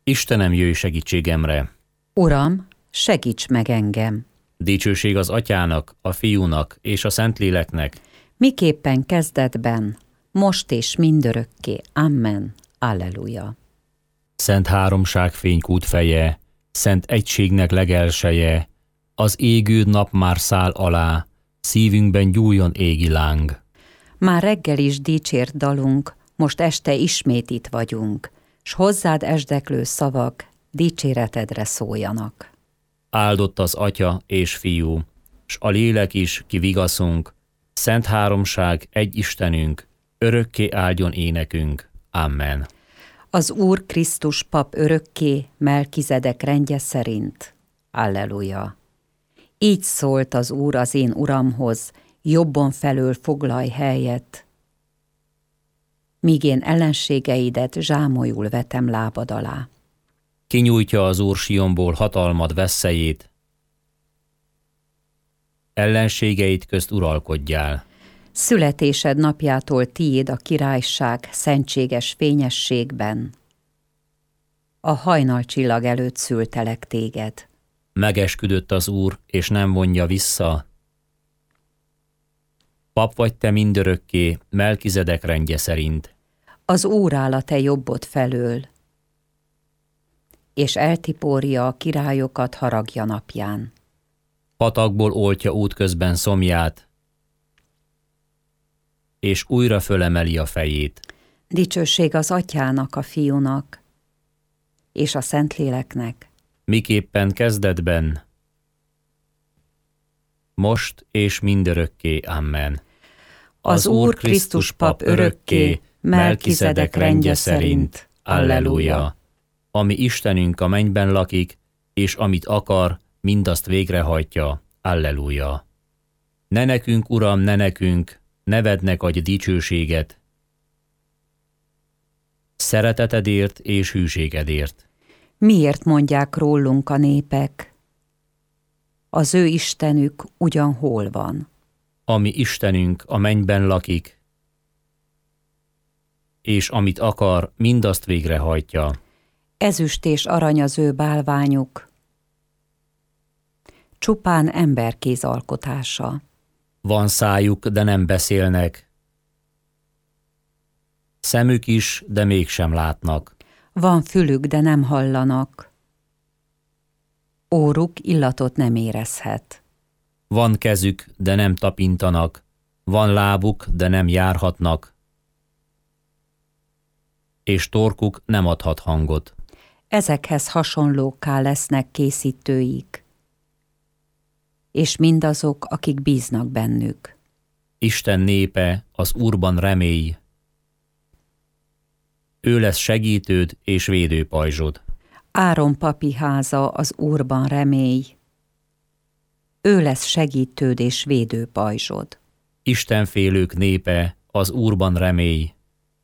Istenem, jöjj segítségemre! Uram, segíts meg engem! Dicsőség az Atyának, a Fiúnak és a Szentléleknek, miképpen kezdetben, most és mindörökké. Amen. Alleluja. Szent Háromság fénykútfeje, szent egységnek legelseje, az égő nap már száll alá, szívünkben gyújjon égi láng. Már reggel is dicsért dalunk, most este ismét itt vagyunk, s hozzád esdeklő szavak dicséretedre szóljanak. Áldott az Atya és Fiú, s a Lélek is, ki vigaszunk, Szent Háromság, egy Istenünk, örökké áldjon énekünk. Amen. Az Úr Krisztus pap örökké, Melkizedek rendje szerint. Alleluja. Így szólt az Úr az én Uramhoz, jobbon felől foglalj helyet, míg én ellenségeidet zsámolyul vetem lábad alá. Kinyújtja az Úr Sionból hatalmad veszélyét, ellenségeit közt uralkodjál. Születésed napjától tiéd a királyság szentséges fényességben. A hajnalcsillag előtt szültelek téged. Megesküdött az Úr, és nem vonja vissza. Pap vagy te mindörökké, Melkizedek rendje szerint. Az Úr áll a te jobbod felől, és eltiporja a királyokat haragja napján. Patakból oltja útközben szomját, és újra fölemeli a fejét. Dicsőség az Atyának, a Fiúnak, és a Szentléleknek. Miképpen kezdetben, most és mindörökké. Amen. Az Úr Krisztus pap örökké, Melkizedek rendje szerint. Alleluja. Ami Istenünk a mennyben lakik, és amit akar, mindazt végrehajtja. Alleluja. Ne nekünk, Uram, ne nekünk, nevednek adj dicsőséget, szeretetedért és hűségedért. Miért mondják rólunk a népek? Az ő Istenük ugyan hol van? Ami Istenünk a mennyben lakik, és amit akar, mindazt végrehajtja. Ezüst és arany az ő bálványuk, csupán emberkéz alkotása. Van szájuk, de nem beszélnek, szemük is, de mégsem látnak. Van fülük, de nem hallanak, óruk illatot nem érezhet. Van kezük, de nem tapintanak, van lábuk, de nem járhatnak, és torkuk nem adhat hangot. Ezekhez hasonlókká lesznek készítőik, és mindazok, akik bíznak bennük. Isten népe, az Úrban remélj. Ő lesz segítőd és védőpajzsod. Áron papi háza, az Úrban remélj. Ő lesz segítőd és védőpajzsod. Istenfélők népe, az Úrban remélj.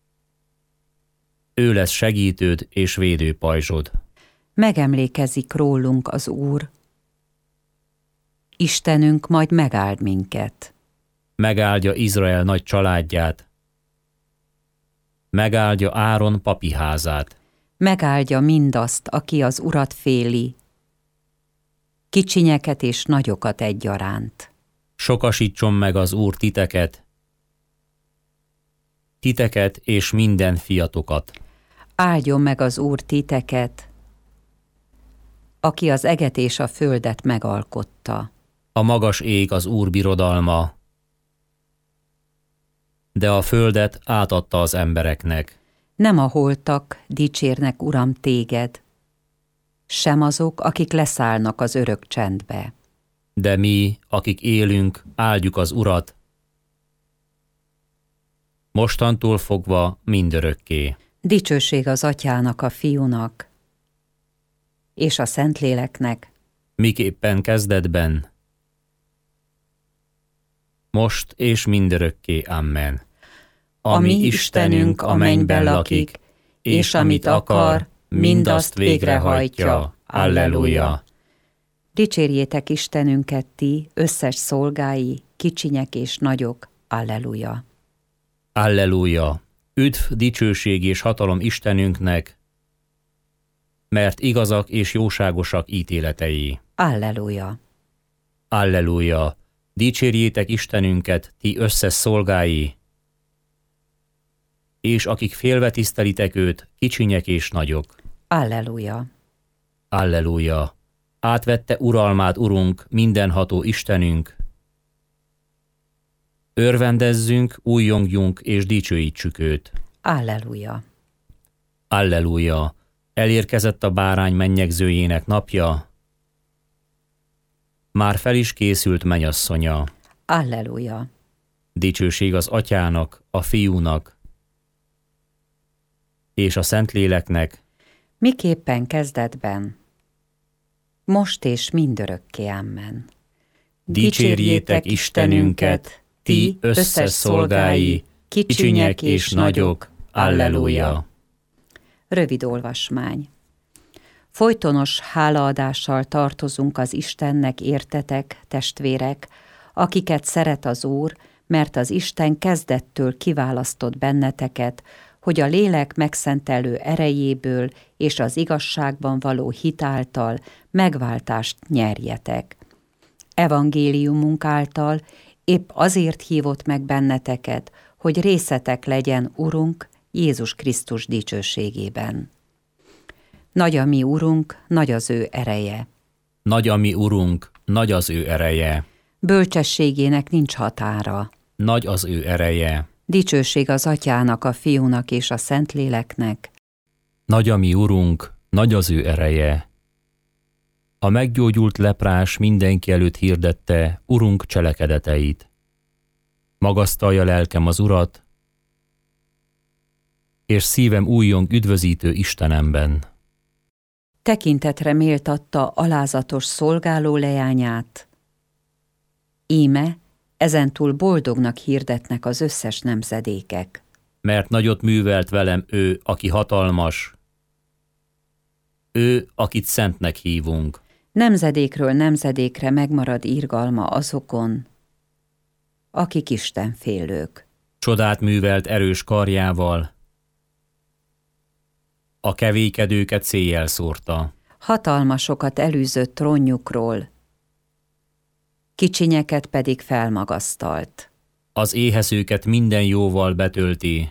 Ő lesz segítőd és védőpajzsod. Megemlékezik rólunk az Úr. Istenünk majd megáld minket. Megáldja Izrael nagy családját. Megáldja Áron papi házát. Megáldja mindazt, aki az Urat féli, kicsinyeket és nagyokat egyaránt. Sokasítson meg az Úr titeket, titeket és minden fiatokat. Áldjon meg az Úr titeket, aki az eget és a földet megalkotta. A magas ég az Úr birodalma, de a földet átadta az embereknek. Nem a holtak dicsérnek, Uram, téged, sem azok, akik leszállnak az örök csendbe. De mi, akik élünk, áldjuk az Urat, mostantól fogva mindörökké. Dicsőség az Atyának, a Fiúnak, és a Szentléleknek. Miképpen kezdetben, most és mindörökké. Amen. Ami Istenünk a mennyben lakik, és amit akar, mindazt végrehajtja. Alleluja. Dicsérjétek Istenünket ti, összes szolgái, kicsinyek és nagyok. Alleluja. Alleluja. Üdv, dicsőség és hatalom Istenünknek, mert igazak és jóságosak ítéletei. Alleluja! Alleluja! Dicsérjétek Istenünket, ti összes szolgái, és akik félve tisztelitek őt, kicsinyek és nagyok. Alleluja! Alleluja! Átvette uralmát, Urunk, mindenható Istenünk. Örvendezzünk, újjongjunk és dicsőítsük őt. Alleluja! Alleluja! Elérkezett a bárány mennyegzőjének napja, már fel is készült mennyasszonya. Alleluja! Dicsőség az Atyának, a Fiúnak és a Szentléleknek, miképpen kezdetben, most és mindörökké. Amen. Dicsérjétek Istenünket, ti összes szolgái, kicsinyek és nagyok. Alleluja! Rövid olvasmány. Folytonos hálaadással tartozunk az Istennek, értetek, testvérek, akiket szeret az Úr, mert az Isten kezdettől kiválasztott benneteket, hogy a lélek megszentelő erejéből és az igazságban való hit által megváltást nyerjetek. Evangéliumunk által épp azért hívott meg benneteket, hogy részetek legyen Urunk Jézus Krisztus dicsőségében. Nagy a mi Urunk, nagy az ő ereje. Nagy a mi Urunk, nagy az ő ereje. Bölcsességének nincs határa. Nagy az ő ereje. Dicsőség az Atyának, a Fiúnak és a Szentléleknek. Nagy a mi Urunk, nagy az ő ereje. A meggyógyult leprás mindenki előtt hirdette Urunk cselekedeteit. Magasztalja lelkem az Urat, és szívem újjong üdvözítő Istenemben. Tekintetre méltatta alázatos szolgáló leányát. Íme, ezentúl boldognak hirdetnek az összes nemzedékek. Mert nagyot művelt velem ő, aki hatalmas, ő, akit szentnek hívunk. Nemzedékről nemzedékre megmarad irgalma azokon, akik istenfélők. Csodát művelt erős karjával, a kevékedőket széjjel szórta. Hatalmasokat elűzött trónjukról, kicsinyeket pedig felmagasztalt. Az éhezőket minden jóval betölti,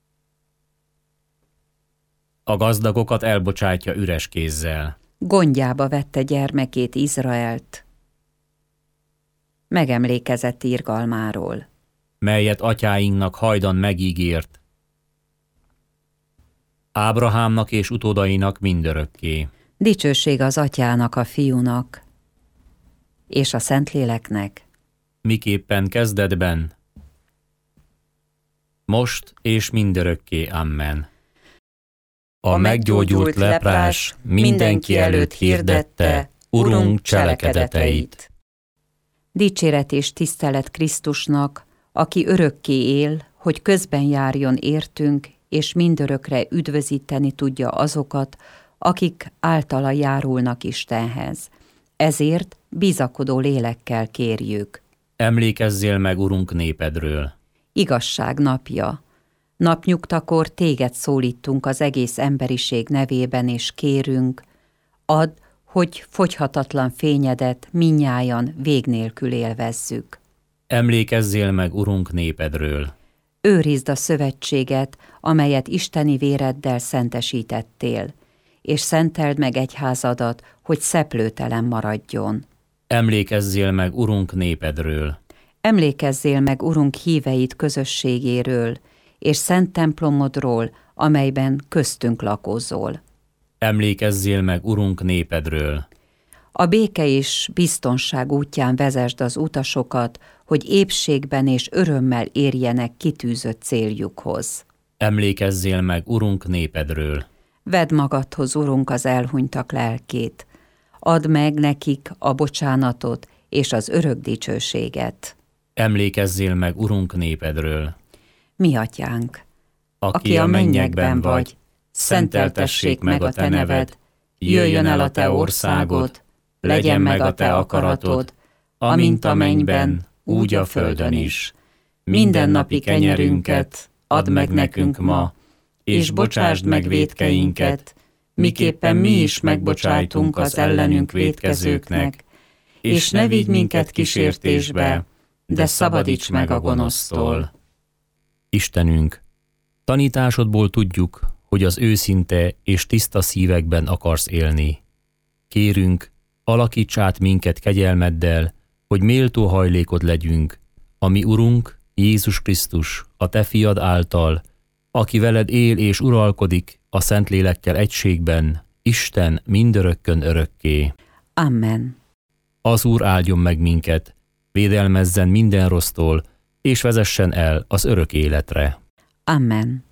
a gazdagokat elbocsátja üres kézzel. Gondjába vette gyermekét, Izraelt, megemlékezett irgalmáról, melyet atyáinknak hajdan megígért, Ábrahámnak és utódainak mindörökké. Dicsőség az Atyának, a Fiúnak és a Szentléleknek, miképpen kezdetben, most és mindörökké. Amen. A meggyógyult leprás mindenki előtt hirdette Urunk cselekedeteit. Dicséret és tisztelet Krisztusnak, aki örökké él, hogy közben járjon értünk, és mindörökre üdvözíteni tudja azokat, akik általa járulnak Istenhez. Ezért bizakodó lélekkel kérjük. Emlékezzél meg, Urunk, népedről. Igazság napja. Napnyugtakor téged szólítunk az egész emberiség nevében, és kérünk, add, hogy fogyhatatlan fényedet mindnyájan vég nélkül élvezzük. Emlékezzél meg, Urunk, népedről. Őrizd a szövetséget, amelyet isteni véreddel szentesítettél, és szenteld meg egyházadat, hogy szeplőtelen maradjon. Emlékezzél meg, Urunk, népedről. Emlékezzél meg, Urunk, híveit közösségéről, és szent templomodról, amelyben köztünk lakozol. Emlékezzél meg, Urunk, népedről. A béke és biztonság útján vezesd az utasokat, hogy épségben és örömmel érjenek kitűzött céljukhoz. Emlékezzél meg, Urunk, népedről. Vedd magadhoz, Urunk, az elhunytak lelkét. Add meg nekik a bocsánatot és az örök dicsőséget. Emlékezzél meg, Urunk, népedről. Mi Atyánk, aki a mennyekben vagy, szenteltessék meg a te neved, jöjjön el a te országod, legyen meg a te akaratod, amint a mennyben, úgy a földön is. Mindennapi kenyerünket add meg nekünk ma, és bocsásd meg vétkeinket, miképpen mi is megbocsájtunk az ellenünk vétkezőknek, és ne vigy minket kísértésbe, de szabadíts meg a gonosztól. Istenünk, tanításodból tudjuk, hogy az őszinte és tiszta szívekben akarsz élni. Kérünk, alakíts át minket kegyelmeddel, hogy méltó hajlékod legyünk, a mi Urunk, Jézus Krisztus, a Te fiad által, aki veled él és uralkodik a Szentlélekkel egységben, Isten mindörökkön örökké. Amen. Az Úr áldjon meg minket, védelmezzen minden rossztól, és vezessen el az örök életre. Amen.